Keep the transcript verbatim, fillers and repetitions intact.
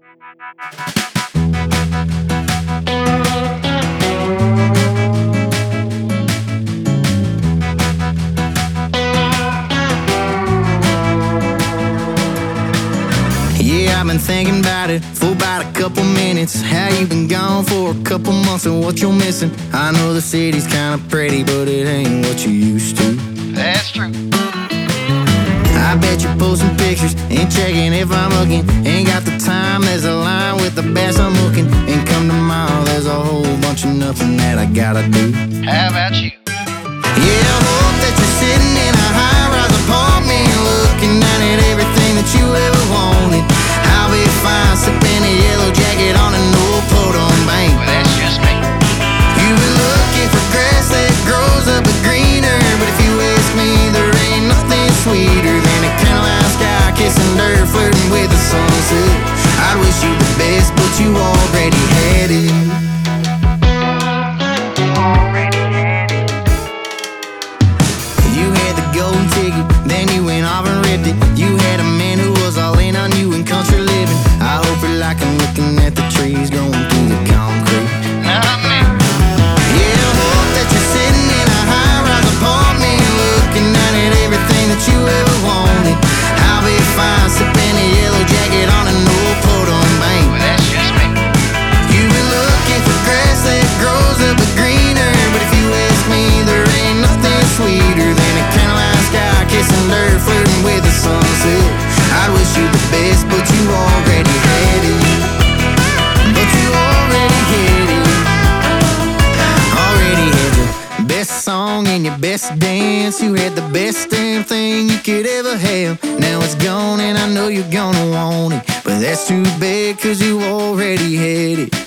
Yeah, I've been thinking about it for about a couple minutes. How you been gone for a couple months and what you're missing. I know the city's kinda pretty, but it ain't what you used to. That's true. I bet you're posting pictures, ain't checking if I'm looking. Ain't got the time, there's a line with the bass I'm hooking. And come tomorrow, there's a whole bunch of nothing that I gotta do. How about you? Yeah, I hope that you're sitting in a high-rise apartment, looking down at everything that you ever wanted. I'll be fine sipping a yellow jacket on an old Podon bank. Well, that's just me. You've been looking for grass that grows up but greener, but if you ask me, there ain't nothing sweeter than a Caroline sky kissing dirt, flirting with the sunset. I wish you the best, but you already had it. You had the golden ticket, then you went off and ripped it. You had a man who was all in on you in country living. I hope you're like I'm looking at the trees growing through the concrete. Not me. Yeah, I hope that you're sitting in a high-rise apartment, looking down at everything that you ever wanted. I'll be fine sipping a yellow jacket on an old Podon bank. Well, that's just me. You've been looking for grass that grows up but greener, but if you ask me, there ain't nothing sweeter than a Caroline sky kissing dirt, flirting with the sunset. I wish you the best, but you already had it. But you already had it. Already had your best song and your best dance. You had the best damn thing you could ever have. Now it's gone and I know you're gonna want it, but that's too bad, cause you already had it.